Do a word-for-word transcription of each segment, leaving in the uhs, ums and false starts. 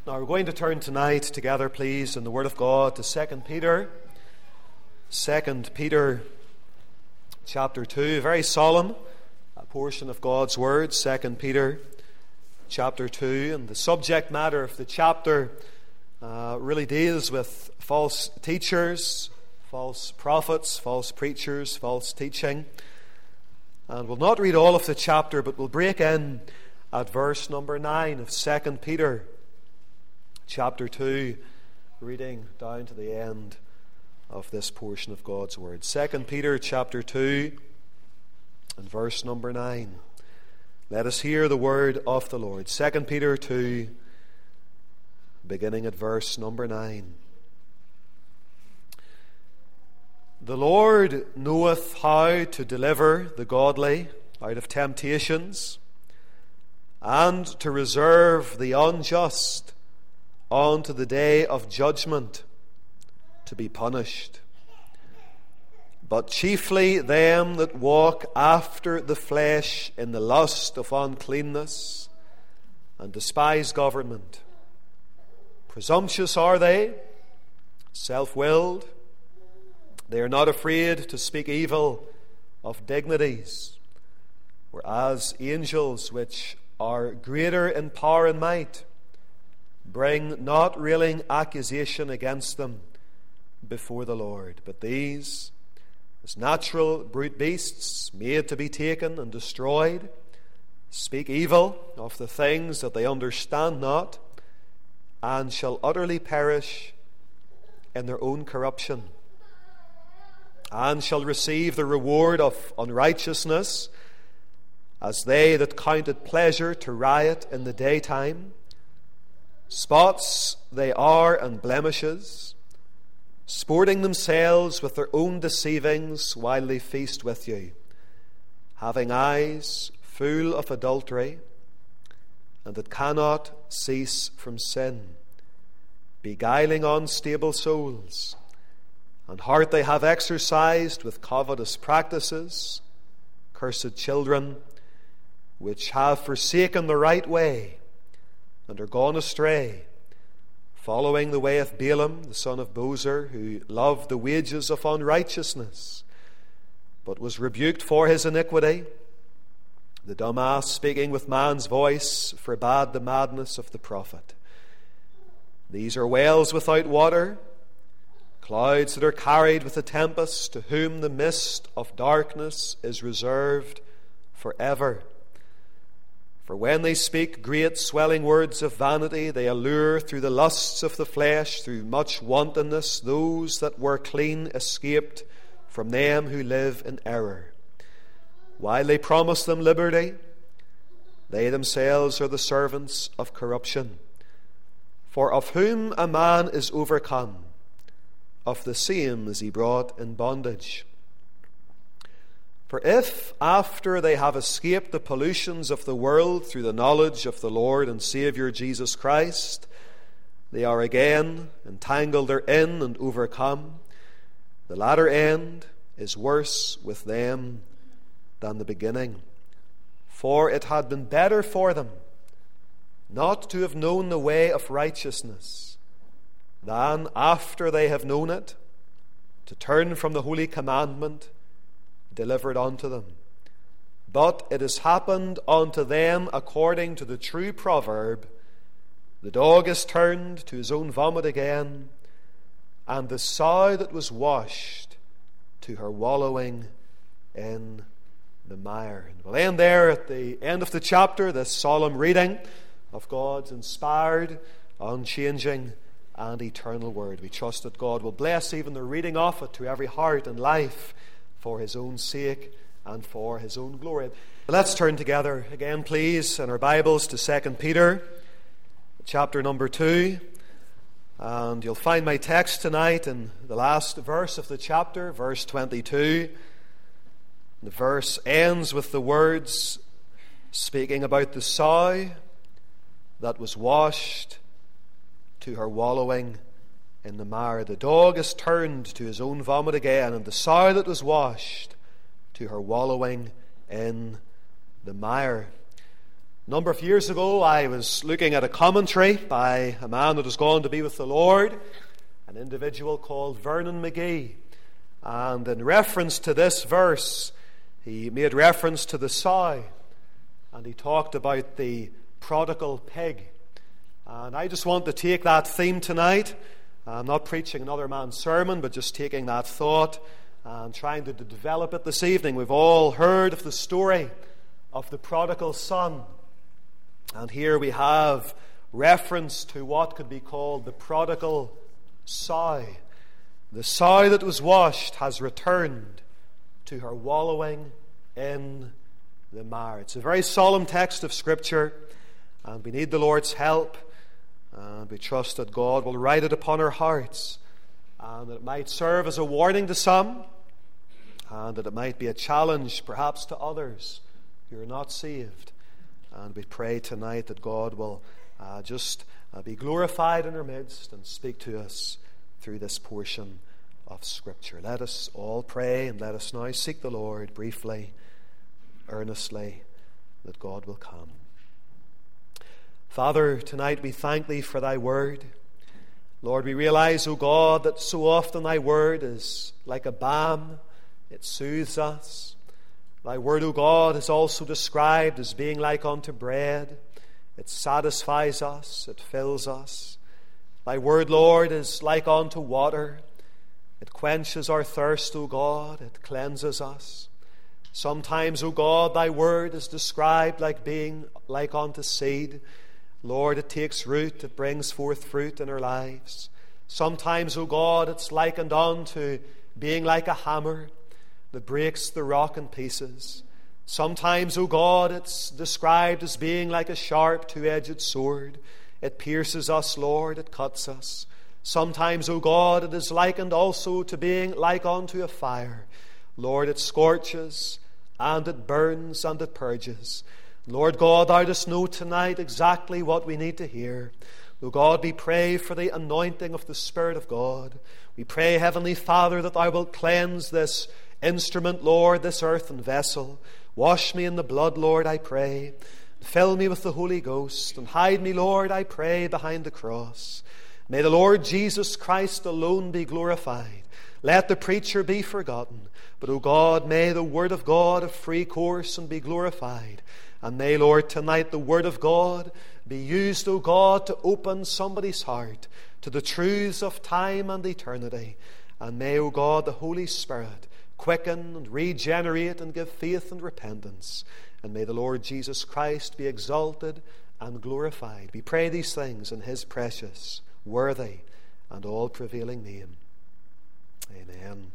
Now we're going to turn tonight together, please, in the Word of God to Second Peter. Second Peter chapter two, very solemn a portion of God's Word, Second Peter chapter two. And the subject matter of the chapter uh, really deals with false teachers, false prophets, false preachers, false teaching. And we'll not read all of the chapter, but we'll break in at verse number nine of Second Peter chapter two, reading down to the end of this portion of God's Word. Second Peter chapter two and verse number nine. Let us hear the word of the Lord. Second Peter two, beginning at verse number nine. The Lord knoweth how to deliver the godly out of temptations, and to reserve the unjust unto the day of judgment, to be punished. But chiefly them that walk after the flesh in the lust of uncleanness, and despise government. Presumptuous are they, self-willed. They are not afraid to speak evil of dignities, whereas angels which are greater in power and might bring not railing accusation against them before the Lord. But these, as natural brute beasts made to be taken and destroyed, speak evil of the things that they understand not, and shall utterly perish in their own corruption, and shall receive the reward of unrighteousness, as they that count it pleasure to riot in the daytime. Spots they are and blemishes, sporting themselves with their own deceivings while they feast with you, having eyes full of adultery, and that cannot cease from sin, beguiling unstable souls, and heart they have exercised with covetous practices. Cursed children, which have forsaken the right way, and are gone astray, following the way of Balaam, the son of Bosor, who loved the wages of unrighteousness, but was rebuked for his iniquity. The dumb ass, speaking with man's voice, forbade the madness of the prophet. These are wells without water, clouds that are carried with the tempest, to whom the mist of darkness is reserved forever. For when they speak great swelling words of vanity, they allure through the lusts of the flesh, through much wantonness, those that were clean escaped from them who live in error. While they promise them liberty, they themselves are the servants of corruption. For of whom a man is overcome, of the same is he brought in bondage. For if, after they have escaped the pollutions of the world through the knowledge of the Lord and Saviour Jesus Christ, they are again entangled therein and overcome, the latter end is worse with them than the beginning. For it had been better for them not to have known the way of righteousness, than, after they have known it, to turn from the holy commandment delivered unto them. But it has happened unto them according to the true proverb, the dog is turned to his own vomit again, and the sow that was washed to her wallowing in the mire. And we'll end there at the end of the chapter, this solemn reading of God's inspired, unchanging, and eternal word. We trust that God will bless even the reading of it to every heart and life, for his own sake and for his own glory. Let's turn together again, please, in our Bibles to Second Peter, chapter number two. And you'll find my text tonight in the last verse of the chapter, verse twenty-two. The verse ends with the words speaking about the sow that was washed to her wallowing in the mire. The dog is turned to his own vomit again, and the sow that was washed to her wallowing in the mire. A number of years ago, I was looking at a commentary by a man that has gone to be with the Lord, an individual called Vernon McGee. And in reference to this verse, he made reference to the sow, and he talked about the prodigal pig. And I just want to take that theme tonight. I'm not preaching another man's sermon, but just taking that thought and trying to develop it this evening. We've all heard of the story of the prodigal son. And here we have reference to what could be called the prodigal sow. The sow that was washed has returned to her wallowing in the mire. It's a very solemn text of Scripture, and we need the Lord's help, and we trust that God will write it upon our hearts, and that it might serve as a warning to some, and that it might be a challenge perhaps to others who are not saved. And we pray tonight that God will uh, just uh, be glorified in our midst and speak to us through this portion of Scripture. Let us all pray, and let us now seek the Lord briefly, earnestly, that God will come. Father, tonight we thank Thee for Thy Word. Lord, we realize, O God, that so often Thy Word is like a balm. It soothes us. Thy Word, O God, is also described as being like unto bread. It satisfies us. It fills us. Thy Word, Lord, is like unto water. It quenches our thirst, O God. It cleanses us. Sometimes, O God, Thy Word is described like being like unto seed. Lord, it takes root. It brings forth fruit in our lives. Sometimes, O God, it's likened unto being like a hammer that breaks the rock in pieces. Sometimes, O God, it's described as being like a sharp two-edged sword. It pierces us, Lord, it cuts us. Sometimes, O God, it is likened also to being like unto a fire. Lord, it scorches, and it burns, and it purges. Lord God, Thou dost know tonight exactly what we need to hear. O God, we pray for the anointing of the Spirit of God. We pray, Heavenly Father, that Thou wilt cleanse this instrument, Lord, this earthen vessel. Wash me in the blood, Lord, I pray. Fill me with the Holy Ghost, and hide me, Lord, I pray, behind the cross. May the Lord Jesus Christ alone be glorified. Let the preacher be forgotten. But, O God, may the Word of God have free course and be glorified. And may, Lord, tonight the Word of God be used, O God, to open somebody's heart to the truths of time and eternity. And may, O God, the Holy Spirit quicken and regenerate and give faith and repentance. And may the Lord Jesus Christ be exalted and glorified. We pray these things in His precious, worthy, and all-prevailing name. Amen.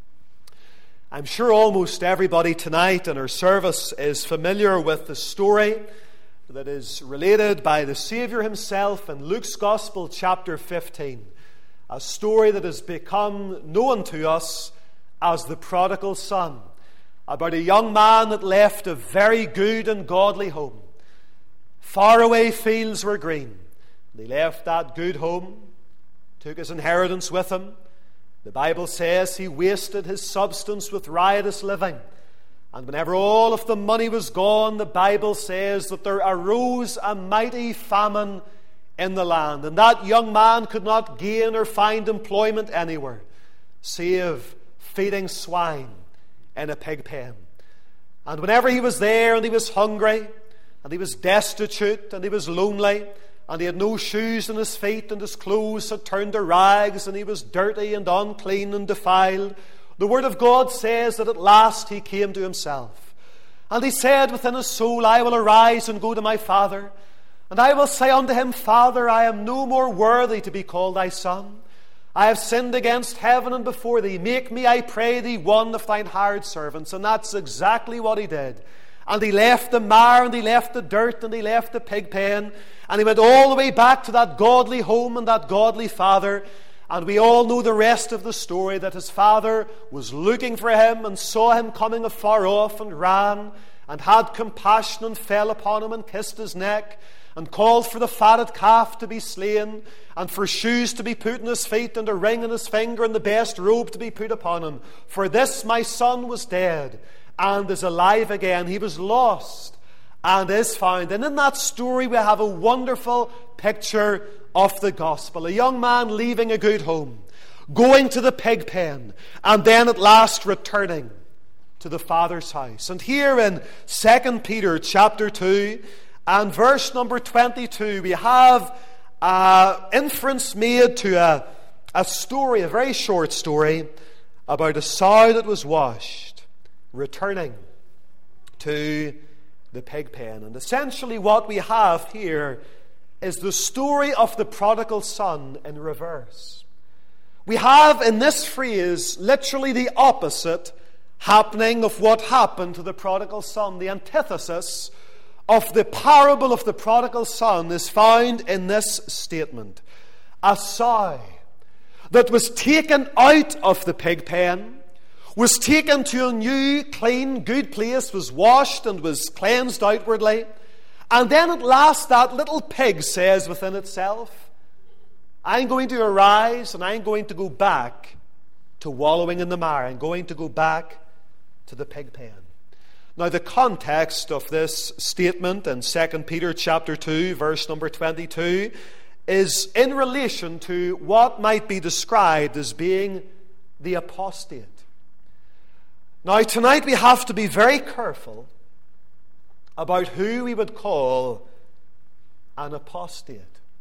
I'm sure almost everybody tonight in our service is familiar with the story that is related by the Saviour Himself in Luke's Gospel, chapter fifteen. A story that has become known to us as the prodigal son, about a young man that left a very good and godly home. Faraway fields were green. He left that good home, took his inheritance with him. The Bible says he wasted his substance with riotous living. And whenever all of the money was gone, the Bible says that there arose a mighty famine in the land. And that young man could not gain or find employment anywhere, save feeding swine in a pig pen. And whenever he was there and he was hungry, and he was destitute, and he was lonely, and he had no shoes on his feet, and his clothes had turned to rags, and he was dirty and unclean and defiled, the Word of God says that at last he came to himself. And he said within his soul, I will arise and go to my father, and I will say unto him, Father, I am no more worthy to be called thy son. I have sinned against heaven and before thee. Make me, I pray thee, one of thine hired servants. And that's exactly what he did. And he left the mire, and he left the dirt, and he left the pig pen, and he went all the way back to that godly home and that godly father. And we all know the rest of the story, that his father was looking for him and saw him coming afar off and ran and had compassion and fell upon him and kissed his neck and called for the fatted calf to be slain and for shoes to be put in his feet and a ring in his finger and the best robe to be put upon him. For this my son was dead and is alive again. He was lost and is found. And in that story we have a wonderful picture of the gospel. A young man leaving a good home, going to the pig pen, and then at last returning to the Father's house. And here in Second Peter chapter two and verse number twenty-two, we have an inference made to a, a story, a very short story, about a sow that was washed, returning to the pig pen. And essentially what we have here is the story of the prodigal son in reverse. We have in this phrase literally the opposite happening of what happened to the prodigal son. The antithesis of the parable of the prodigal son is found in this statement. A sow that was taken out of the pig pen, was taken to a new, clean, good place, was washed and was cleansed outwardly, and then at last that little pig says within itself, I'm going to arise and I'm going to go back to wallowing in the mire. I'm going to go back to the pig pen. Now the context of this statement in Second Peter chapter two, verse number twenty-two, is in relation to what might be described as being the apostate. Now tonight we have to be very careful about who we would call an apostate.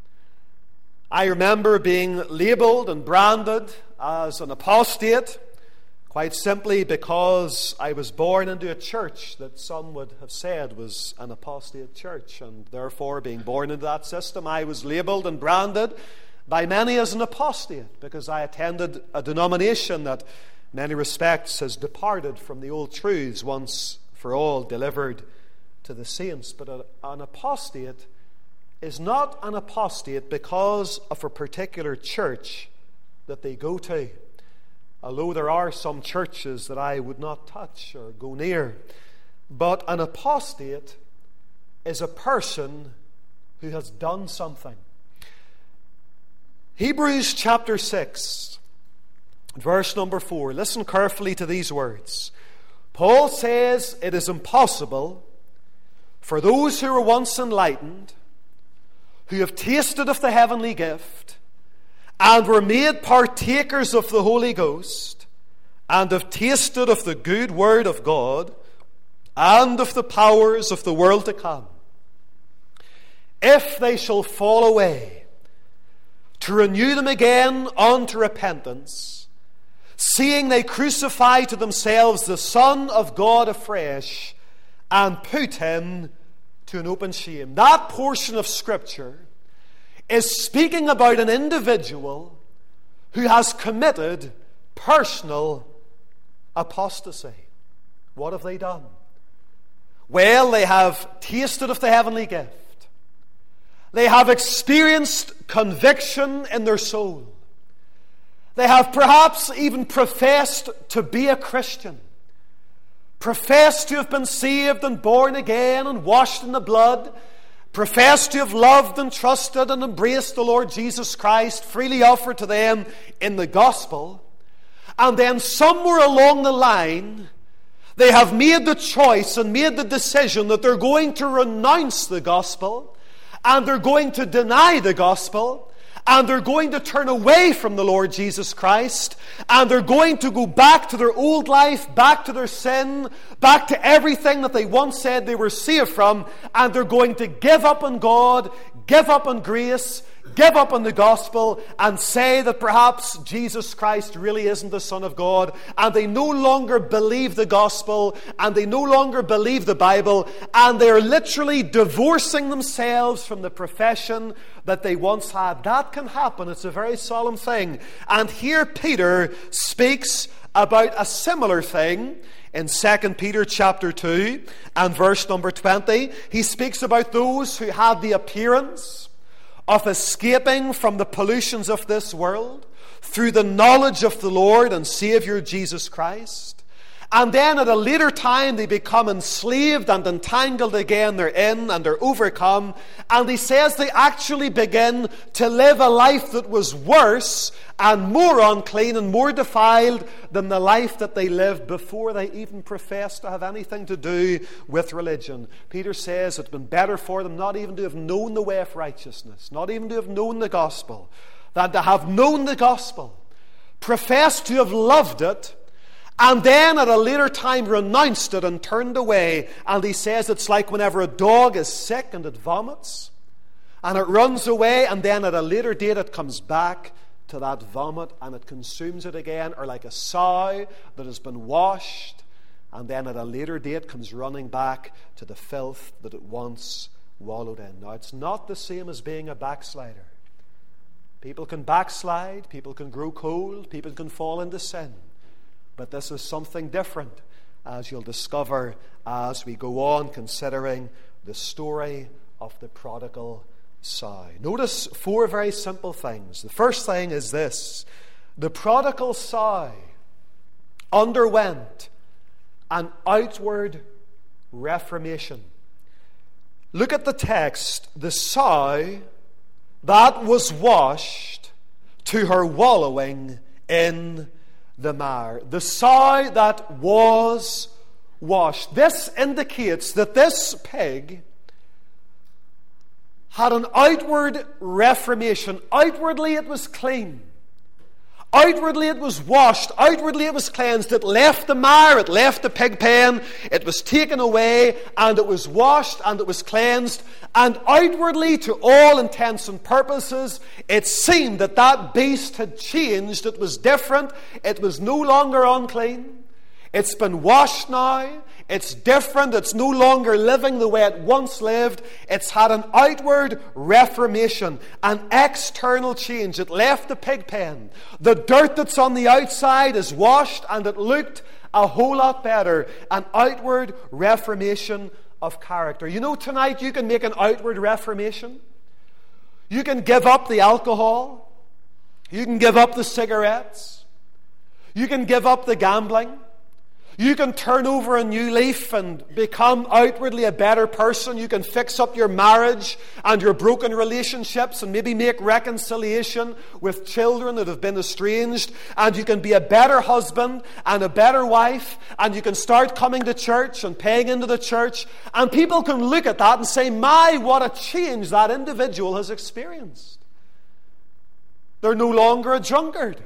I remember being labelled and branded as an apostate, quite simply because I was born into a church that some would have said was an apostate church, and therefore being born into that system, I was labelled and branded by many as an apostate, because I attended a denomination that in many respects has departed from the old truths once for all delivered to the saints. But an apostate is not an apostate because of a particular church that they go to. Although there are some churches that I would not touch or go near. But an apostate is a person who has done something. Hebrews chapter six, verse number four. Listen carefully to these words. Paul says it is impossible for those who were once enlightened, who have tasted of the heavenly gift, and were made partakers of the Holy Ghost, and have tasted of the good word of God, and of the powers of the world to come, if they shall fall away, to renew them again unto repentance, seeing they crucify to themselves the Son of God afresh, and put him to an open shame. That portion of Scripture is speaking about an individual who has committed personal apostasy. What have they done? Well, they have tasted of the heavenly gift. They have experienced conviction in their soul. They have perhaps even professed to be a Christian, professed to have been saved and born again and washed in the blood, professed to have loved and trusted and embraced the Lord Jesus Christ, freely offered to them in the gospel. And then somewhere along the line, they have made the choice and made the decision that they're going to renounce the gospel, and they're going to deny the gospel, and they're going to turn away from the Lord Jesus Christ, and they're going to go back to their old life, back to their sin, back to everything that they once said they were saved from, and they're going to give up on God, give up on grace, give up on the gospel, and say that perhaps Jesus Christ really isn't the Son of God, and they no longer believe the gospel, and they no longer believe the Bible, and they're literally divorcing themselves from the profession that they once had. That can happen. It's a very solemn thing. And here Peter speaks about a similar thing in Second Peter chapter two and verse number twenty. He speaks about those who had the appearance of escaping from the pollutions of this world through the knowledge of the Lord and Savior Jesus Christ. And then at a later time they become enslaved and entangled again. They're in and they're overcome. And he says they actually begin to live a life that was worse and more unclean and more defiled than the life that they lived before they even professed to have anything to do with religion. Peter says it's been better for them not even to have known the way of righteousness, not even to have known the gospel, than to have known the gospel, professed to have loved it, and then at a later time renounced it and turned away. And he says it's like whenever a dog is sick and it vomits and it runs away, and then at a later date it comes back to that vomit and it consumes it again, or like a sow that has been washed and then at a later date comes running back to the filth that it once wallowed in. Now, it's not the same as being a backslider. People can backslide, people can grow cold, people can fall into sin. But this is something different, as you'll discover as we go on considering the story of the prodigal son. Notice four very simple things. The first thing is this: the prodigal son underwent an outward reformation. Look at the text. The sow that was washed to her wallowing in the mire. The sow that was washed. This indicates that this pig had an outward reformation. Outwardly it was clean. Outwardly it was washed. Outwardly it was cleansed. It left the mire. It left the pig pen. It was taken away, and it was washed and it was cleansed. And outwardly, to all intents and purposes, it seemed that that beast had changed. It was different. It was no longer unclean. It's been washed now. It's different. It's no longer living the way it once lived. It's had an outward reformation, an external change. It left the pig pen. The dirt that's on the outside is washed, and it looked a whole lot better. An outward reformation of character. You know, tonight you can make an outward reformation. You can give up the alcohol. You can give up the cigarettes. You can give up the gambling. You can turn over a new leaf and become outwardly a better person. You can fix up your marriage and your broken relationships and maybe make reconciliation with children that have been estranged. And you can be a better husband and a better wife. And you can start coming to church and paying into the church. And people can look at that and say, my, what a change that individual has experienced. They're no longer a drunkard.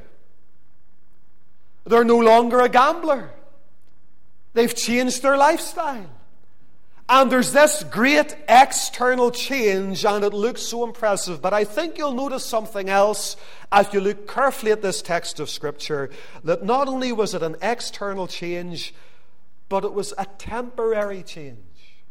They're no longer a gambler. They've changed their lifestyle. And there's this great external change, and it looks so impressive. But I think you'll notice something else as you look carefully at this text of Scripture, that not only was it an external change, but it was a temporary change.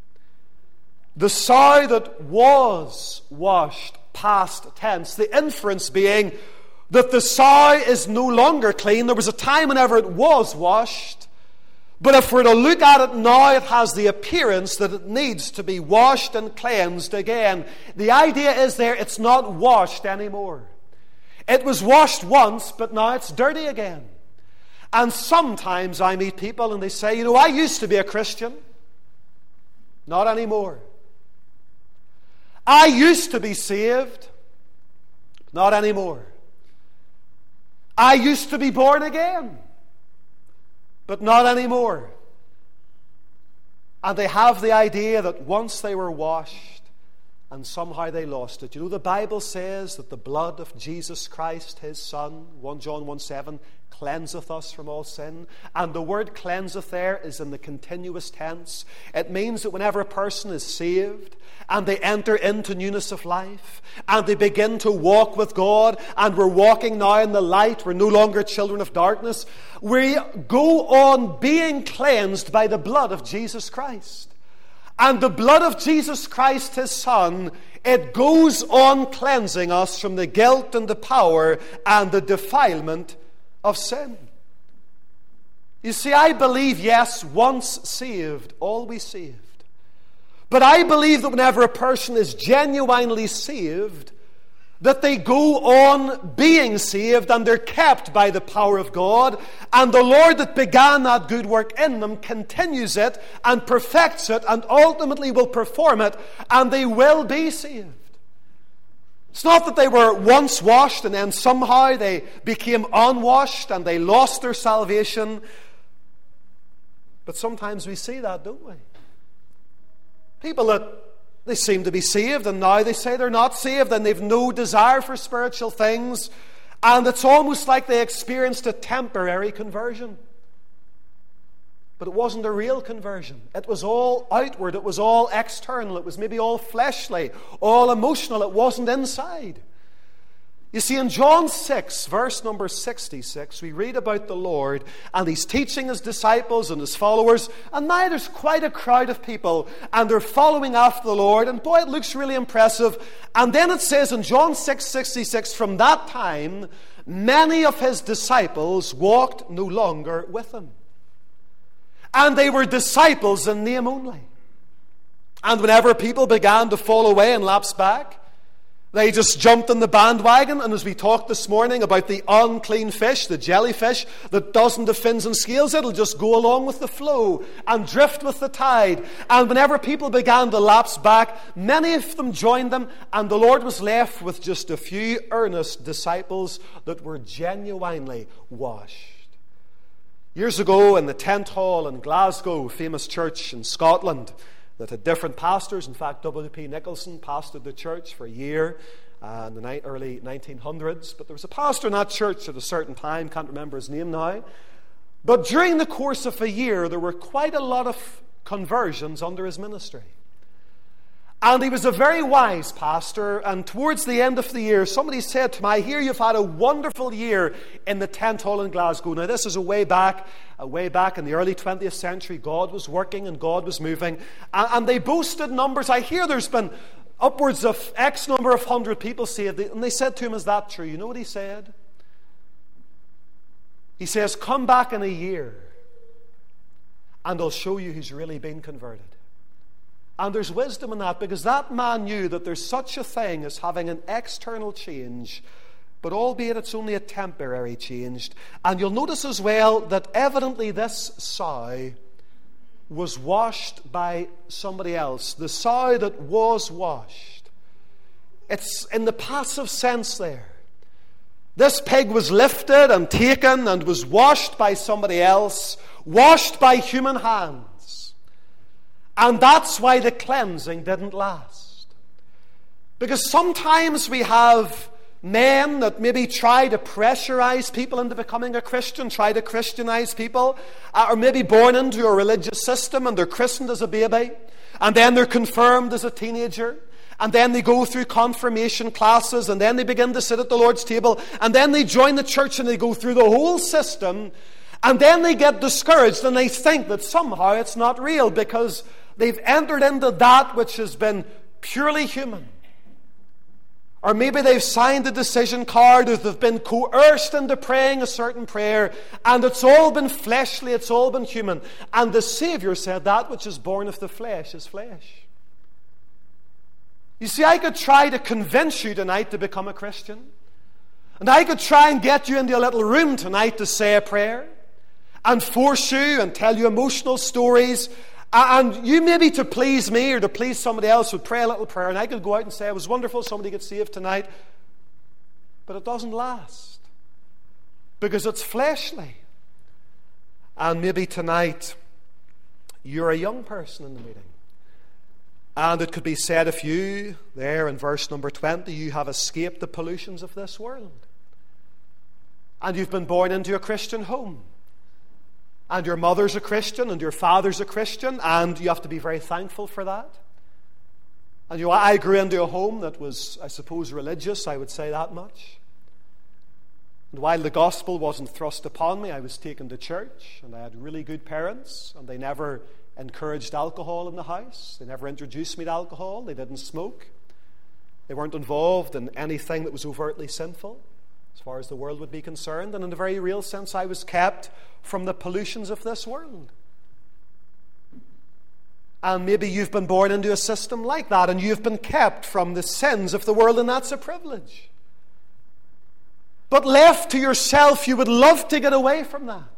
The sow that was washed, past tense, the inference being that the sow is no longer clean. There was a time whenever it was washed, but if we're to look at it now, it has the appearance that it needs to be washed and cleansed again. The idea is there, it's not washed anymore. It was washed once, but now it's dirty again. And sometimes I meet people and they say, you know, I used to be a Christian. Not anymore. I used to be saved. Not anymore. I used to be born again. But not anymore. And they have the idea that once they were washed and somehow they lost it. You know, the Bible says that the blood of Jesus Christ, His Son, First John one seven, cleanseth us from all sin. And the word cleanseth there is in the continuous tense. It means that whenever a person is saved and they enter into newness of life and they begin to walk with God, and we're walking now in the light, we're no longer children of darkness, we go on being cleansed by the blood of Jesus Christ. And the blood of Jesus Christ, His Son, it goes on cleansing us from the guilt and the power and the defilement of sin. You see, I believe, yes, once saved, always saved. But I believe that whenever a person is genuinely saved, that they go on being saved and they're kept by the power of God, and the Lord that began that good work in them continues it and perfects it and ultimately will perform it, and they will be saved. It's not that they were once washed and then somehow they became unwashed and they lost their salvation. But sometimes we see that, don't we? People that they seem to be saved and now they say they're not saved and they've no desire for spiritual things, and it's almost like they experienced a temporary conversion. But it wasn't a real conversion. It was all outward. It was all external. It was maybe all fleshly, all emotional. It wasn't inside. You see, in John six, verse number sixty-six, we read about the Lord, and He's teaching His disciples and His followers, and now there's quite a crowd of people, and they're following after the Lord, and boy, it looks really impressive. And then it says in John six sixty-six, from that time, many of His disciples walked no longer with Him. And they were disciples in name only. And whenever people began to fall away and lapse back, they just jumped in the bandwagon. And as we talked this morning about the unclean fish, the jellyfish that doesn't have fins and scales, it'll just go along with the flow and drift with the tide. And whenever people began to lapse back, many of them joined them, and the Lord was left with just a few earnest disciples that were genuinely washed. Years ago in the Tent Hall in Glasgow, a famous church in Scotland that had different pastors. In fact, W P Nicholson pastored the church for a year uh, in the ni- early nineteen hundreds. But there was a pastor in that church at a certain time, can't remember his name now. But during the course of a year, there were quite a lot of conversions under his ministry. And he was a very wise pastor, and towards the end of the year, somebody said to him, I hear you've had a wonderful year in the Tent Hall in Glasgow. Now, this is a way back, a way back in the early twentieth century. God was working and God was moving. And, and they boasted numbers. I hear there's been upwards of X number of hundred people saved. And they said to him, is that true? You know what he said? He says, come back in a year, and I'll show you who's really been converted. And there's wisdom in that, because that man knew that there's such a thing as having an external change, but albeit it's only a temporary change. And you'll notice as well that evidently this sow was washed by somebody else. The sow that was washed. It's in the passive sense there. This pig was lifted and taken and was washed by somebody else, washed by human hands. And that's why the cleansing didn't last. Because sometimes we have men that maybe try to pressurize people into becoming a Christian, try to Christianize people, or maybe born into a religious system and they're christened as a baby, and then they're confirmed as a teenager, and then they go through confirmation classes, and then they begin to sit at the Lord's table, and then they join the church and they go through the whole system, and then they get discouraged and they think that somehow it's not real because they've entered into that which has been purely human. Or maybe they've signed a decision card, or they've been coerced into praying a certain prayer, and it's all been fleshly, it's all been human. And the Savior said that which is born of the flesh is flesh. You see, I could try to convince you tonight to become a Christian. And I could try and get you into a little room tonight to say a prayer, and force you and tell you emotional stories. And you maybe to please me or to please somebody else would pray a little prayer, and I could go out and say, it was wonderful, somebody gets saved tonight. But it doesn't last. Because it's fleshly. And maybe tonight you're a young person in the meeting. And it could be said of you, there in verse number twenty, you have escaped the pollutions of this world. And you've been born into a Christian home. And your mother's a Christian, and your father's a Christian, and you have to be very thankful for that. And you know, I grew into a home that was, I suppose, religious, I would say that much. And while the gospel wasn't thrust upon me, I was taken to church, and I had really good parents, and they never encouraged alcohol in the house. They never introduced me to alcohol. They didn't smoke. They weren't involved in anything that was overtly sinful, as far as the world would be concerned. And in a very real sense, I was kept from the pollutions of this world. And maybe you've been born into a system like that, and you've been kept from the sins of the world, and that's a privilege. But left to yourself, you would love to get away from that.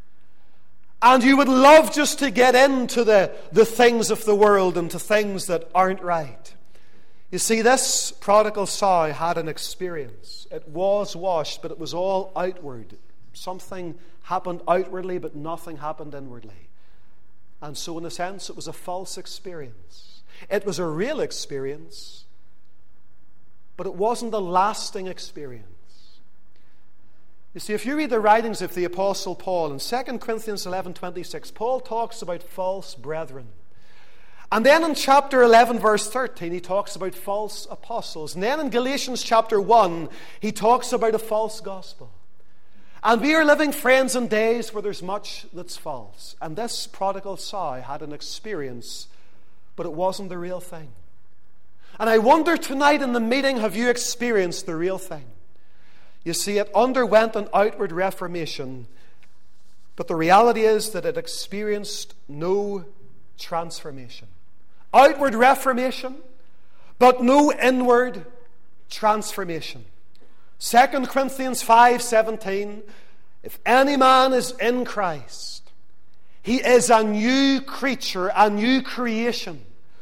And you would love just to get into the, the things of the world and to things that aren't right. You see, this prodigal son had an experience. It was washed, but it was all outward. Something happened outwardly, but nothing happened inwardly. And so in a sense, it was a false experience. It was a real experience, but it wasn't a lasting experience. You see, if you read the writings of the Apostle Paul in Second Corinthians eleven twenty-six, Paul talks about false brethren. And then in chapter eleven, verse thirteen, he talks about false apostles. And then in Galatians chapter one, he talks about a false gospel. And we are living, friends, in days where there's much that's false. And this prodigal son had an experience, but it wasn't the real thing. And I wonder tonight in the meeting, have you experienced the real thing? You see, it underwent an outward reformation, but the reality is that it experienced no transformation. Outward reformation, but no inward transformation. Second Corinthians five seventeen, if any man is in Christ, he is a new creature, a new creation.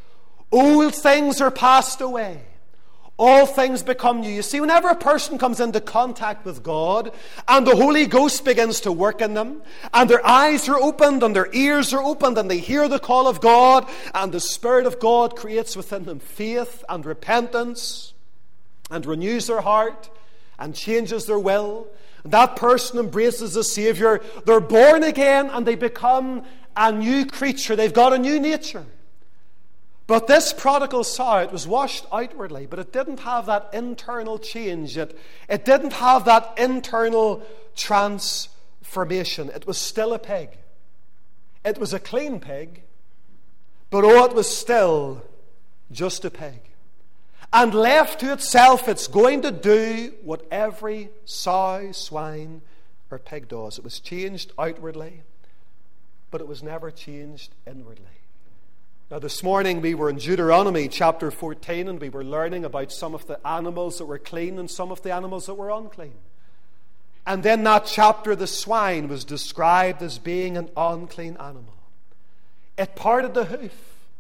Old things are passed away. All things become new. You see, whenever a person comes into contact with God and the Holy Ghost begins to work in them, and their eyes are opened and their ears are opened and they hear the call of God, and the Spirit of God creates within them faith and repentance and renews their heart and changes their will, and that person embraces the Savior, they're born again and they become a new creature. They've got a new nature. But this prodigal son, it was washed outwardly, but it didn't have that internal change. It, it didn't have that internal transformation. It was still a pig. It was a clean pig, but oh, it was still just a pig. And left to itself, it's going to do what every sow, swine, or pig does. It was changed outwardly, but it was never changed inwardly. Now, this morning we were in Deuteronomy chapter fourteen, and we were learning about some of the animals that were clean and some of the animals that were unclean. And in that chapter, the swine was described as being an unclean animal. It parted the hoof.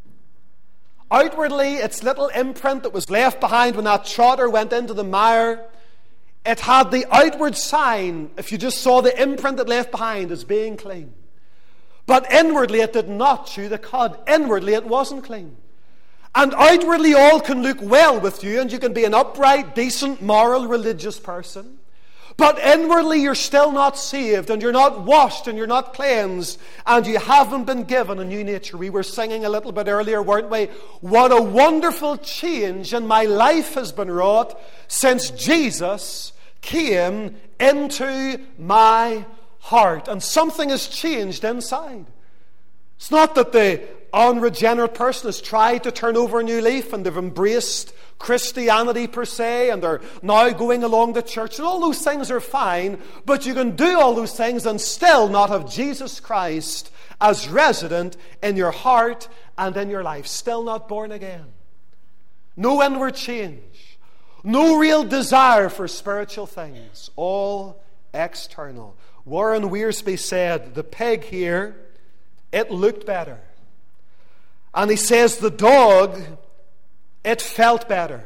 Outwardly, its little imprint that was left behind when that trotter went into the mire, it had the outward sign, if you just saw the imprint it left behind, as being clean. But inwardly it did not chew the cud. Inwardly it wasn't clean. And outwardly all can look well with you, and you can be an upright, decent, moral, religious person. But inwardly you're still not saved, and you're not washed, and you're not cleansed, and you haven't been given a new nature. We were singing a little bit earlier, weren't we? What a wonderful change in my life has been wrought since Jesus came into my heart, and something has changed inside. It's not that the unregenerate person has tried to turn over a new leaf and they've embraced Christianity per se and they're now going along the church, and all those things are fine, but you can do all those things and still not have Jesus Christ as resident in your heart and in your life. Still not born again. No inward change. No real desire for spiritual things. All external. Warren Wiersbe said, the pig here, it looked better. And he says the dog, it felt better.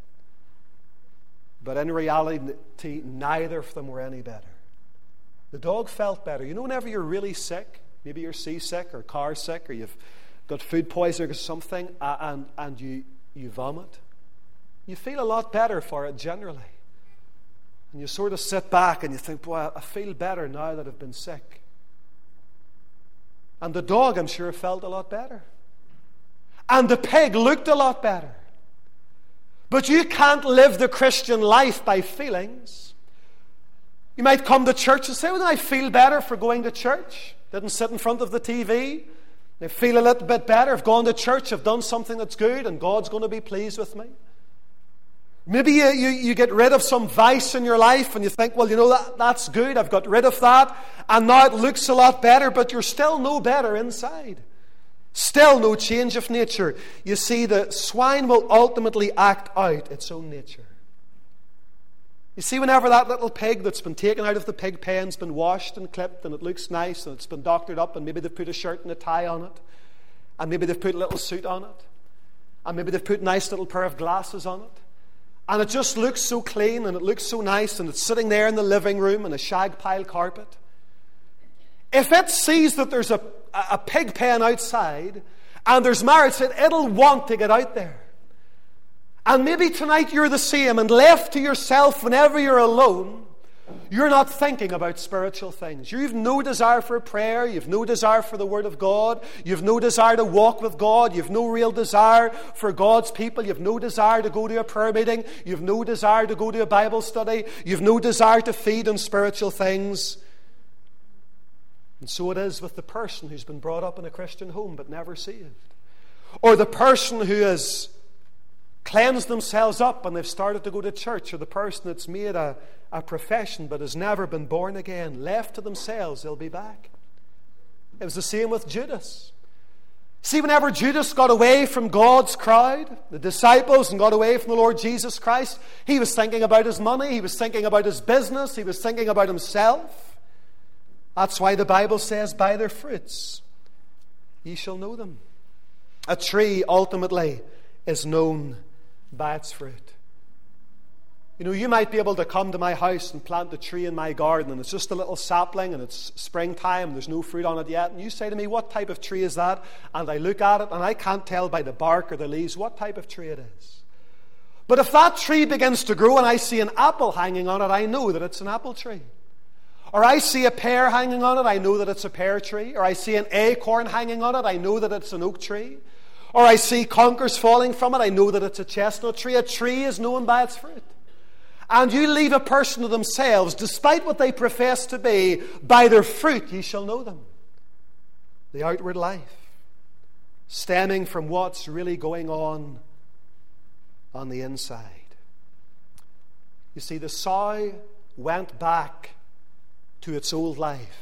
But in reality, neither of them were any better. The dog felt better. You know, whenever you're really sick, maybe you're seasick or car sick or you've got food poisoning or something, and, and you, you vomit, you feel a lot better for it generally. And you sort of sit back and you think, boy, I feel better now that I've been sick. And the dog, I'm sure, felt a lot better. And the pig looked a lot better. But you can't live the Christian life by feelings. You might come to church and say, well, I feel better for going to church. Didn't sit in front of the T V. I feel a little bit better. I've gone to church. I've done something that's good and God's going to be pleased with me. Maybe you, you, you get rid of some vice in your life and you think, well, you know, that, that's good. I've got rid of that. And now it looks a lot better, but you're still no better inside. Still no change of nature. You see, the swine will ultimately act out its own nature. You see, whenever that little pig that's been taken out of the pig pen's been washed and clipped and it looks nice and it's been doctored up and maybe they've put a shirt and a tie on it and maybe they've put a little suit on it and maybe they've put a nice little pair of glasses on it and it just looks so clean and it looks so nice and it's sitting there in the living room in a shag pile carpet. If it sees that there's a, a pig pen outside and there's marrow, it'll want to get out there. And maybe tonight you're the same, and left to yourself whenever you're alone, you're not thinking about spiritual things. You've no desire for prayer, you've no desire for the Word of God, you've no desire to walk with God, you've no real desire for God's people, you've no desire to go to a prayer meeting, you've no desire to go to a Bible study, you've no desire to feed on spiritual things. And so it is with the person who's been brought up in a Christian home but never saved. Or the person who has cleansed themselves up and they've started to go to church, or the person that's made a, a profession but has never been born again. Left to themselves, they'll be back. It was the same with Judas. See, whenever Judas got away from God's crowd, the disciples, and got away from the Lord Jesus Christ, he was thinking about his money, he was thinking about his business, he was thinking about himself. That's why the Bible says, by their fruits ye shall know them. A tree ultimately is known by its fruit. You know, you might be able to come to my house and plant a tree in my garden and it's just a little sapling and it's springtime, there's no fruit on it yet, and you say to me, what type of tree is that? And I look at it and I can't tell by the bark or the leaves what type of tree it is. But if that tree begins to grow and I see an apple hanging on it, I know that it's an apple tree. Or I see a pear hanging on it, I know that it's a pear tree. Or I see an acorn hanging on it, I know that it's an oak tree. Or I see conkers falling from it, I know that it's a chestnut tree. A tree is known by its fruit. And you leave a person to themselves, despite what they profess to be, by their fruit ye shall know them. The outward life, stemming from what's really going on on the inside. You see, the sow went back to its old life,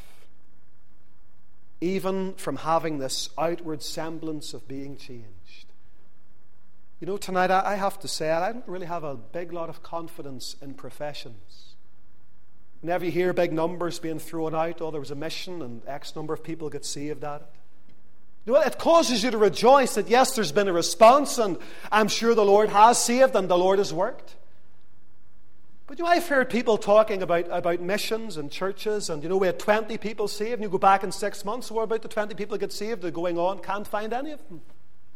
even from having this outward semblance of being changed. You know, tonight I have to say, I don't really have a big lot of confidence in professions. Whenever you hear big numbers being thrown out, oh, there was a mission and X number of people get saved at it. You know, it causes you to rejoice that yes, there's been a response, and I'm sure the Lord has saved and the Lord has worked. But you know, I've heard people talking about, about missions and churches, and you know, we had twenty people saved, and you go back in six months, what about the twenty people get saved? They're going on, can't find any of them.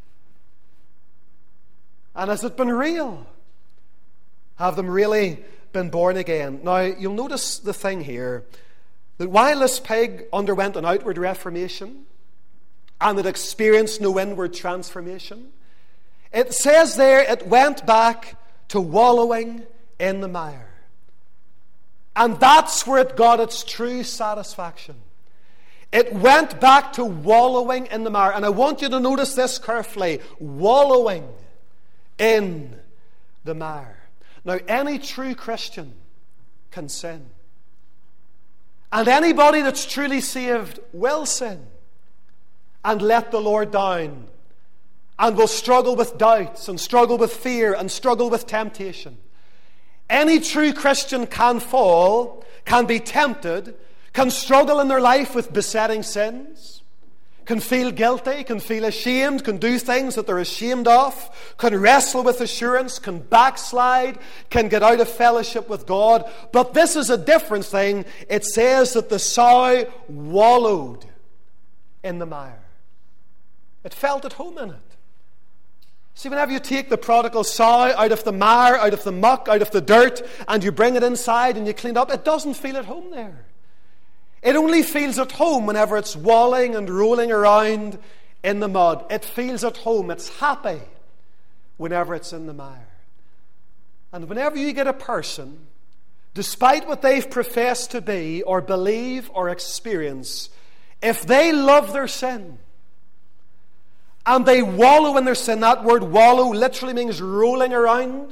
And has it been real? Have them really been born again? Now, you'll notice the thing here, that while this pig underwent an outward reformation, and it experienced no inward transformation, it says there it went back to wallowing in the mire. And that's where it got its true satisfaction. It went back to wallowing in the mire. And I want you to notice this carefully. Wallowing in the mire. Now, any true Christian can sin. And anybody that's truly saved will sin and let the Lord down, and will struggle with doubts and struggle with fear and struggle with temptation. Any true Christian can fall, can be tempted, can struggle in their life with besetting sins, can feel guilty, can feel ashamed, can do things that they're ashamed of, can wrestle with assurance, can backslide, can get out of fellowship with God. But this is a different thing. It says that the sow wallowed in the mire. It felt at home in it. See, whenever you take the prodigal sow out of the mire, out of the muck, out of the dirt, and you bring it inside and you clean it up, it doesn't feel at home there. It only feels at home whenever it's wallowing and rolling around in the mud. It feels at home. It's happy whenever it's in the mire. And whenever you get a person, despite what they've professed to be or believe or experience, if they love their sin, and they wallow in their sin. That word wallow literally means rolling around.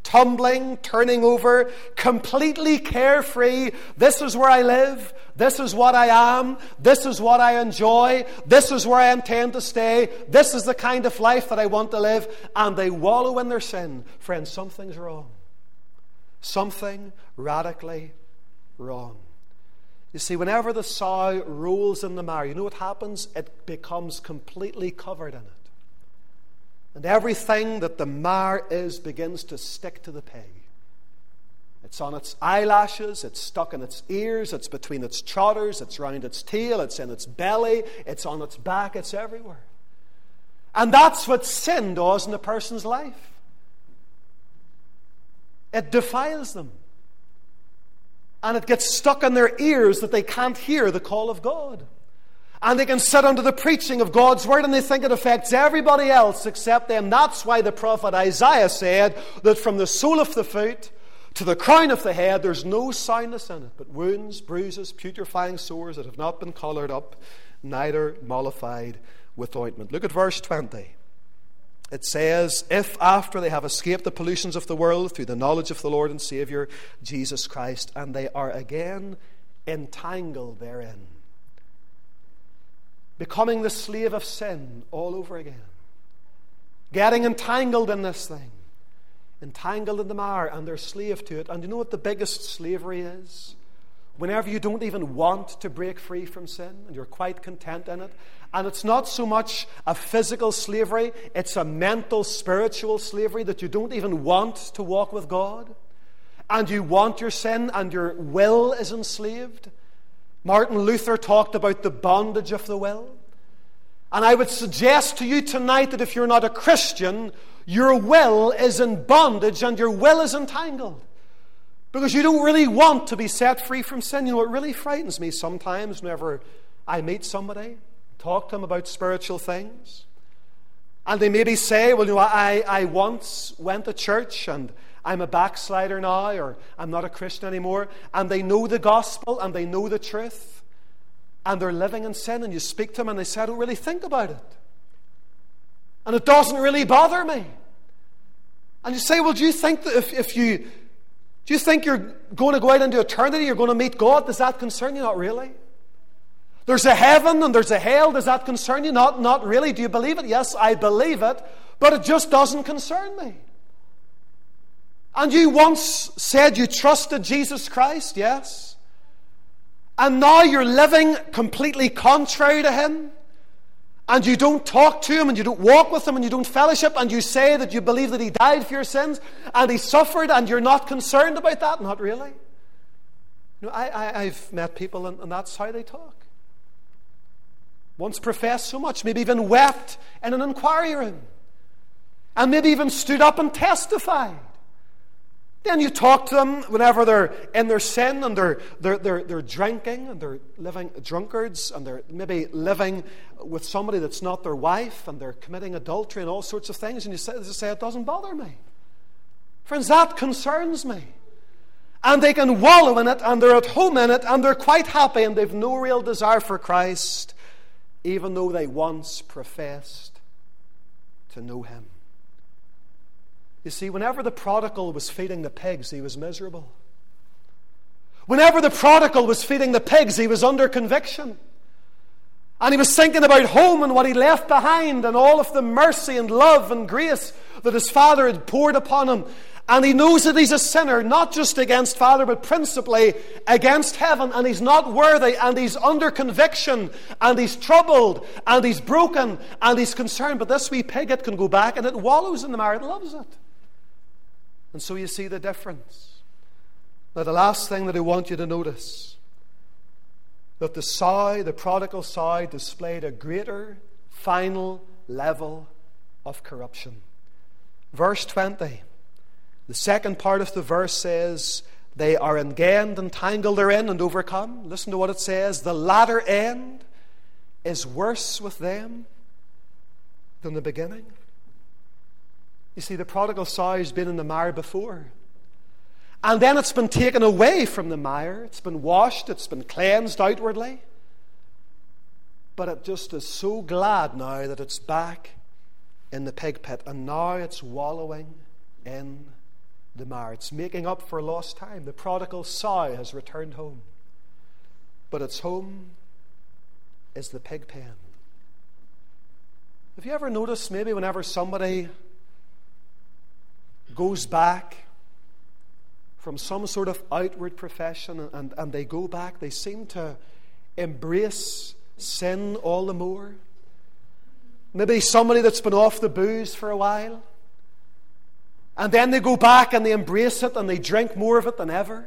tumbling, turning over, completely carefree. This is where I live. This is what I am. This is what I enjoy. This is where I intend to stay. This is the kind of life that I want to live. And they wallow in their sin. Friends, something's wrong. Something radically wrong. You see, whenever the sow rolls in the mire, you know what happens? It becomes completely covered in it. And everything that the mire is begins to stick to the pig. It's on its eyelashes, it's stuck in its ears, it's between its trotters, it's round its tail, it's in its belly, it's on its back, it's everywhere. And that's what sin does in a person's life. It defiles them. And it gets stuck in their ears that they can't hear the call of God. And they can sit under the preaching of God's word and they think it affects everybody else except them. That's why the prophet Isaiah said that from the sole of the foot to the crown of the head there's no soundness in it, but wounds, bruises, putrefying sores that have not been coloured up, neither mollified with ointment. Look at verse twenty. It says, if after they have escaped the pollutions of the world through the knowledge of the Lord and Saviour Jesus Christ, and they are again entangled therein, becoming the slave of sin all over again, getting entangled in this thing, entangled in the mire, and they're slave to it. And you know what the biggest slavery is? Whenever you don't even want to break free from sin and you're quite content in it. And it's not so much a physical slavery, it's a mental, spiritual slavery that you don't even want to walk with God. And you want your sin and your will is enslaved. Martin Luther talked about the bondage of the will. And I would suggest to you tonight that if you're not a Christian, your will is in bondage and your will is entangled. Because you don't really want to be set free from sin. You know, it really frightens me sometimes whenever I meet somebody, talk to them about spiritual things. And they maybe say, well, you know, I, I once went to church and I'm a backslider now, or I'm not a Christian anymore. And they know the gospel and they know the truth. And they're living in sin. And you speak to them and they say, I don't really think about it. And it doesn't really bother me. And you say, well, do you think that if, if you... Do you think you're going to go out into eternity, you're going to meet God? Does that concern you? Not really. There's a heaven and there's a hell. Does that concern you? Not, not really. Do you believe it? Yes, I believe it. But it just doesn't concern me. And you once said you trusted Jesus Christ, yes. And now you're living completely contrary to Him. And you don't talk to Him, and you don't walk with Him, and you don't fellowship, and you say that you believe that He died for your sins, and He suffered, and you're not concerned about that? Not really. You know, I, I, I've met people, and, and that's how they talk. Once professed so much, maybe even wept in an inquiry room, and maybe even stood up and testified. Then you talk to them whenever they're in their sin and they're, they're, they're, they're drinking and they're living drunkards and they're maybe living with somebody that's not their wife and they're committing adultery and all sorts of things. And you say, they say it doesn't bother me. Friends, that concerns me. And they can wallow in it and they're at home in it and they're quite happy and they've no real desire for Christ, even though they once professed to know Him. You see, whenever the prodigal was feeding the pigs, he was miserable. Whenever the prodigal was feeding the pigs, he was under conviction. And he was thinking about home and what he left behind and all of the mercy and love and grace that his father had poured upon him. And he knows that he's a sinner, not just against Father, but principally against heaven. And he's not worthy, and he's under conviction, and he's troubled, and he's broken, and he's concerned. But this wee pig, it can go back, and it wallows in the mire. It loves it. And so you see the difference. Now, the last thing that I want you to notice, that the sow, the prodigal sow, displayed a greater, final level of corruption. Verse twenty. The second part of the verse says, they are again entangled therein and overcome. Listen to what it says. The latter end is worse with them than the beginning. You see, the prodigal sow has been in the mire before. And then it's been taken away from the mire. It's been washed. It's been cleansed outwardly. But it just is so glad now that it's back in the pig pit. And now it's wallowing in the mire. It's making up for lost time. The prodigal sow has returned home. But its home is the pig pen. Have you ever noticed maybe whenever somebody goes back from some sort of outward profession and, and they go back, they seem to embrace sin all the more? Maybe somebody that's been off the booze for a while, and then they go back and they embrace it and they drink more of it than ever.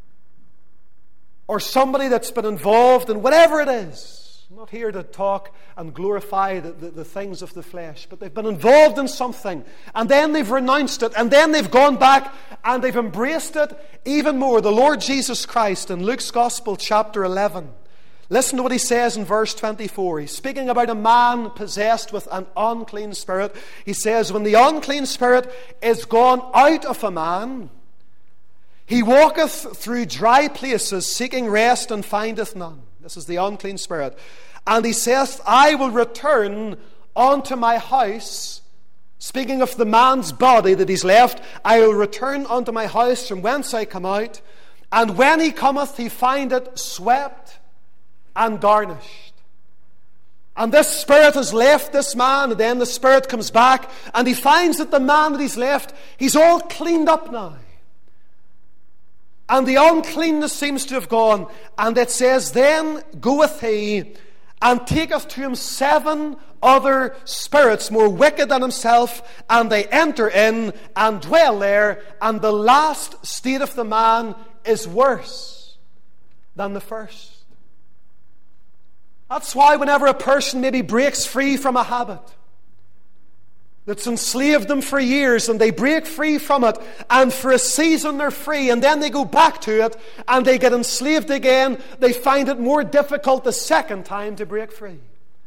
Or somebody that's been involved in whatever it is. I'm not here to talk and glorify the, the, the things of the flesh, but they've been involved in something, and then they've renounced it, and then they've gone back and they've embraced it even more. The Lord Jesus Christ in Luke's Gospel, chapter eleven. Listen to what he says in verse twenty-four. He's speaking about a man possessed with an unclean spirit. He says, when the unclean spirit is gone out of a man, he walketh through dry places, seeking rest, and findeth none. This is the unclean spirit. And he says, I will return unto my house. Speaking of the man's body that he's left, I will return unto my house from whence I come out. And when he cometh, he findeth swept and garnished. And this spirit has left this man, and then the spirit comes back, and he finds that the man that he's left, he's all cleaned up now. And the uncleanness seems to have gone. And it says, then goeth he and taketh to him seven other spirits more wicked than himself, and they enter in and dwell there, and the last state of the man is worse than the first. That's why whenever a person maybe breaks free from a habit that's enslaved them for years, and they break free from it, and for a season they're free, and then they go back to it and they get enslaved again, they find it more difficult the second time to break free,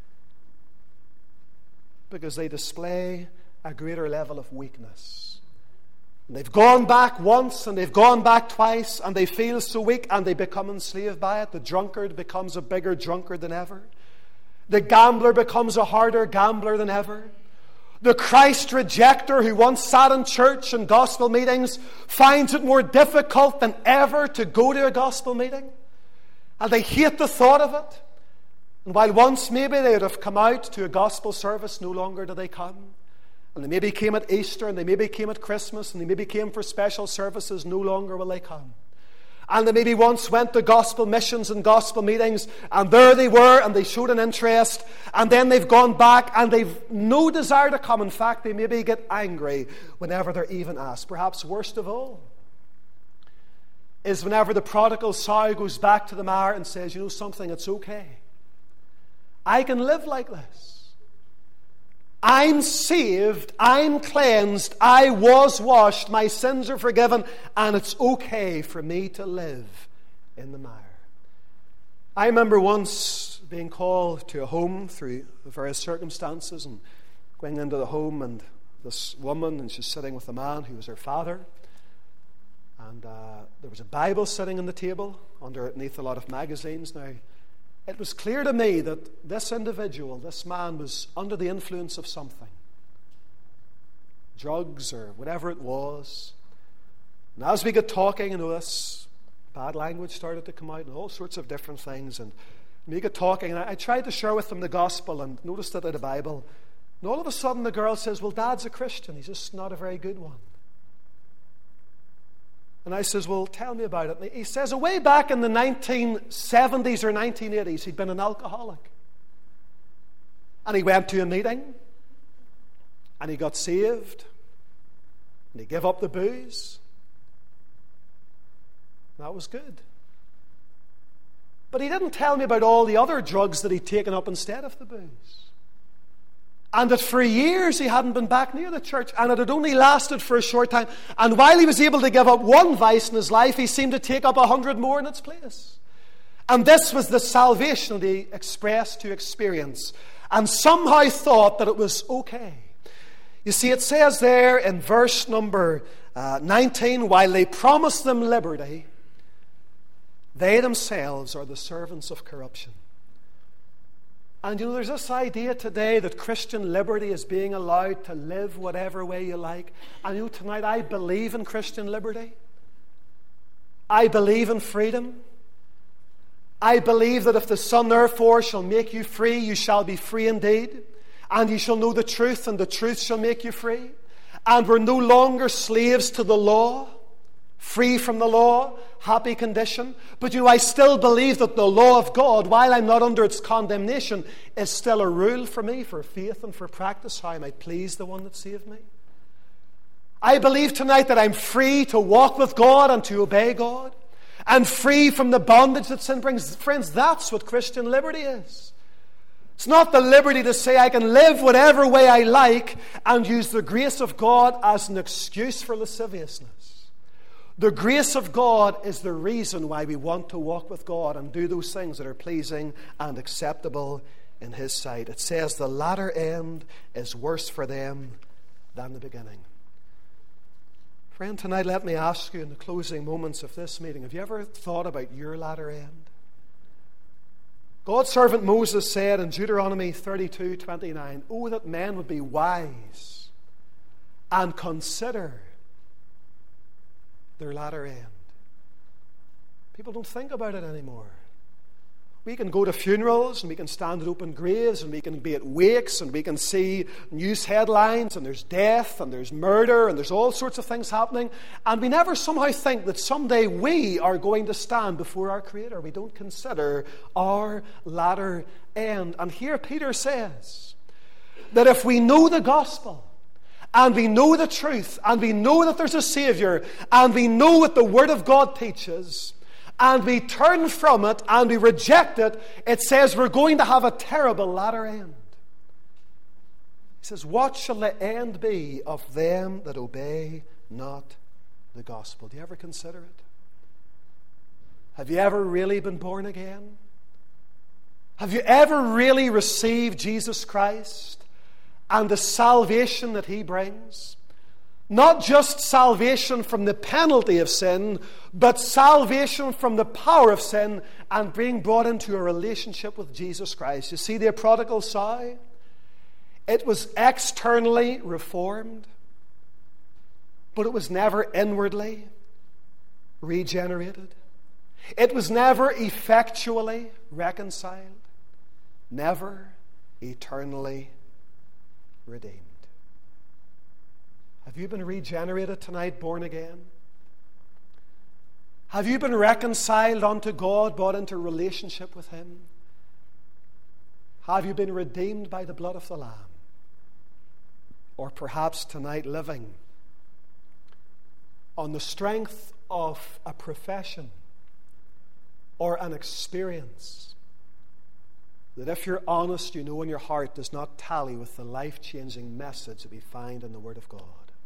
because they display a greater level of weakness. And they've gone back once, and they've gone back twice, and they feel so weak, and they become enslaved by it. The drunkard becomes a bigger drunkard than ever. The gambler becomes a harder gambler than ever. The Christ rejecter who once sat in church and gospel meetings finds it more difficult than ever to go to a gospel meeting. And they hate the thought of it. And while once maybe they would have come out to a gospel service, no longer do they come. And they maybe came at Easter, and they maybe came at Christmas, and they maybe came for special services, no longer will they come. And they maybe once went to gospel missions and gospel meetings, and there they were, and they showed an interest, and then they've gone back, and they've no desire to come. In fact, they maybe get angry whenever they're even asked. Perhaps worst of all is whenever the prodigal sow goes back to the mire and says, you know something, it's okay. I can live like this. I'm saved, I'm cleansed, I was washed, my sins are forgiven, and it's okay for me to live in the mire. I remember once being called to a home through various circumstances, and going into the home, and this woman, and she's sitting with a man who was her father, and uh, there was a Bible sitting on the table underneath a lot of magazines. Now, it was clear to me that this individual, this man, was under the influence of something. Drugs or whatever it was. And as we got talking, you know, this bad language started to come out and all sorts of different things. And we got talking, and I, I tried to share with them the gospel and noticed it in the Bible. And all of a sudden the girl says, well, Dad's a Christian. He's just not a very good one. And I says, well, tell me about it. And he says, way back in the nineteen seventies or nineteen eighties, he'd been an alcoholic. And he went to a meeting, and he got saved, and he gave up the booze. That was good. But he didn't tell me about all the other drugs that he'd taken up instead of the booze. And that for years he hadn't been back near the church, and it had only lasted for a short time. And while he was able to give up one vice in his life, he seemed to take up a hundred more in its place. And this was the salvation that he expressed to experience, and somehow thought that it was okay. You see, it says there in verse number uh, nineteen, while they promise them liberty, they themselves are the servants of corruption. And you know, there's this idea today that Christian liberty is being allowed to live whatever way you like. And you know, tonight I believe in Christian liberty. I believe in freedom. I believe that if the Son therefore shall make you free, you shall be free indeed. And you shall know the truth, and the truth shall make you free. And we're no longer slaves to the law, free from the law, happy condition. But you know, I still believe that the law of God, while I'm not under its condemnation, is still a rule for me, for faith and for practice, how I might please the one that saved me. I believe tonight that I'm free to walk with God and to obey God, and free from the bondage that sin brings. Friends, that's what Christian liberty is. It's not the liberty to say I can live whatever way I like and use the grace of God as an excuse for lasciviousness. The grace of God is the reason why we want to walk with God and do those things that are pleasing and acceptable in His sight. It says the latter end is worse for them than the beginning. Friend, tonight let me ask you in the closing moments of this meeting, have you ever thought about your latter end? God's servant Moses said in Deuteronomy thirty-two twenty-nine, "Oh, that men would be wise and consider their latter end." People don't think about it anymore. We can go to funerals and we can stand at open graves and we can be at wakes and we can see news headlines and there's death and there's murder and there's all sorts of things happening, and we never somehow think that someday we are going to stand before our Creator. We don't consider our latter end. And here Peter says that if we know the gospel and we know the truth and we know that there's a Savior and we know what the Word of God teaches, and we turn from it and we reject it, it says we're going to have a terrible latter end. He says, "What shall the end be of them that obey not the gospel?" Do you ever consider it? Have you ever really been born again? Have you ever really received Jesus Christ and the salvation that He brings? Not just salvation from the penalty of sin, but salvation from the power of sin and being brought into a relationship with Jesus Christ. You see, the prodigal sow, it was externally reformed, but it was never inwardly regenerated. It was never effectually reconciled, never eternally redeemed. Have you been regenerated tonight, born again? Have you been reconciled unto God, brought into relationship with Him? Have you been redeemed by the blood of the Lamb? Or perhaps tonight living on the strength of a profession or an experience that, if you're honest, you know in your heart does not tally with the life-changing message that we find in the Word of God.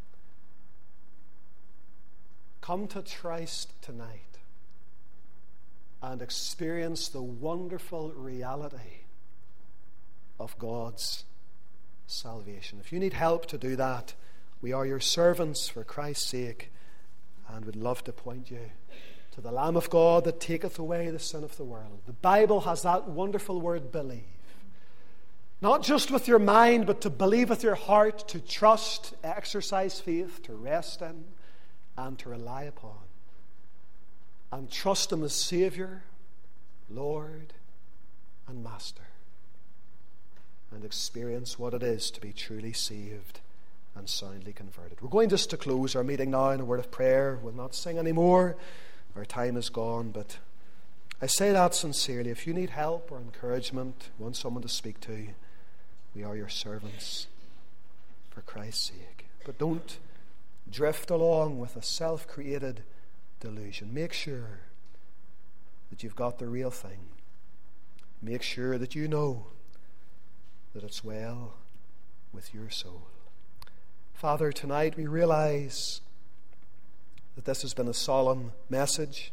Come to Christ tonight and experience the wonderful reality of God's salvation. If you need help to do that, we are your servants for Christ's sake, and would love to point you to the Lamb of God that taketh away the sin of the world. The Bible has that wonderful word, believe. Not just with your mind, but to believe with your heart, to trust, exercise faith, to rest in, and to rely upon, and trust Him as Savior, Lord, and Master, and experience what it is to be truly saved and soundly converted. We're going just to close our meeting now in a word of prayer. We'll not sing anymore. Our time is gone, but I say that sincerely. If you need help or encouragement, want someone to speak to, we are your servants for Christ's sake. But don't drift along with a self-created delusion. Make sure that you've got the real thing. Make sure that you know that it's well with your soul. Father, tonight we realize that this has been a solemn message.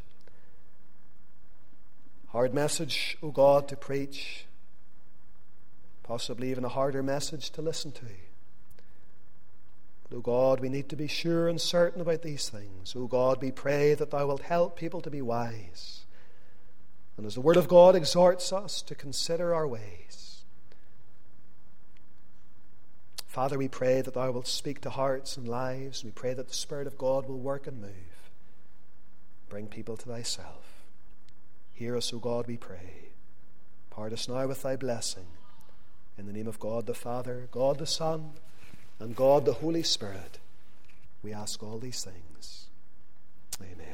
Hard message, O God, to preach. Possibly even a harder message to listen to. O God, we need to be sure and certain about these things. O God, we pray that Thou wilt help people to be wise. And as the Word of God exhorts us to consider our ways, Father, we pray that thou wilt speak to hearts and lives. We pray that the Spirit of God will work and move. Bring people to thyself. Hear us, O God, we pray. Part us now with thy blessing. In the name of God the Father, God the Son, and God the Holy Spirit, we ask all these things. Amen.